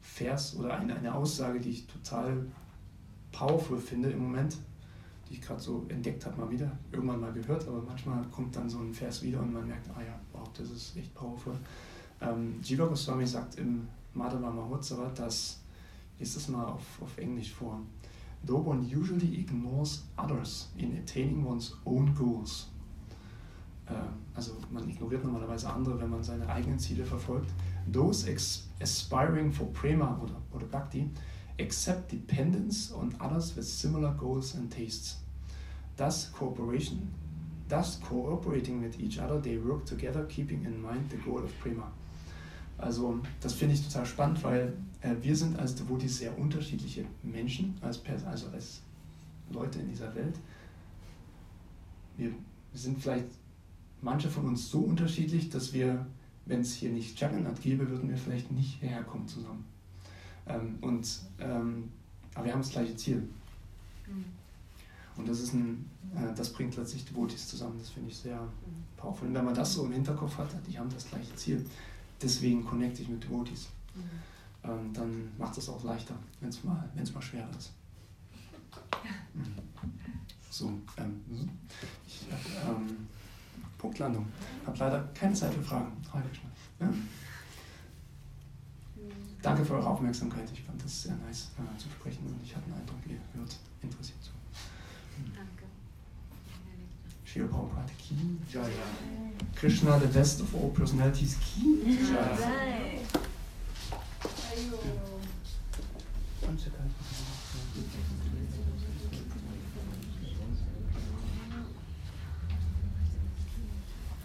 Vers oder eine, eine Aussage, die ich total powerful finde im Moment, die ich gerade so entdeckt habe, mal wieder, irgendwann mal gehört, aber manchmal kommt dann so ein Vers wieder und man merkt, ah ja, wow, das ist echt powerful. Ähm, Jiva Goswami sagt im Madhava Mahotsava, dass, ist das mal auf, auf Englisch vor, though one usually ignores others in attaining one's own goals. Äh, also man ignoriert normalerweise andere, wenn man seine eigenen Ziele verfolgt. Those ex- aspiring for prema oder, oder bhakti accept dependence on others with similar goals and tastes. Thus cooperation, thus cooperating with each other, they work together, keeping in mind the goal of prema. Also das finde ich total spannend, weil äh, wir sind als Devotees sehr unterschiedliche Menschen, als, also als Leute in dieser Welt. Wir sind vielleicht manche von uns so unterschiedlich, dass wir, wenn es hier nicht Jagannath gäbe, würden wir vielleicht nicht hierher kommen zusammen. Ähm, und, ähm, aber wir haben das gleiche Ziel. Mhm. Und das, ist ein, äh, das bringt letztlich Devotees zusammen. Das finde ich sehr powerful. Und wenn man das so im Hinterkopf hat, die haben das gleiche Ziel. Deswegen connecte ich mit Devotees. Mhm. Ähm, dann macht es auch leichter, wenn es mal, wenn's mal schwerer ist. Mhm. So, ähm, ich hab, ähm, Punktlandung. Ich habe leider keine Zeit für Fragen. Ja? Danke für eure Aufmerksamkeit. Ich fand das sehr nice äh, zu sprechen und ich hatte den Eindruck, ihr hört interessiert zu. Danke. Srila Prabhupada Ki Jaya. Krishna, the best of all personalities Ki Jaya.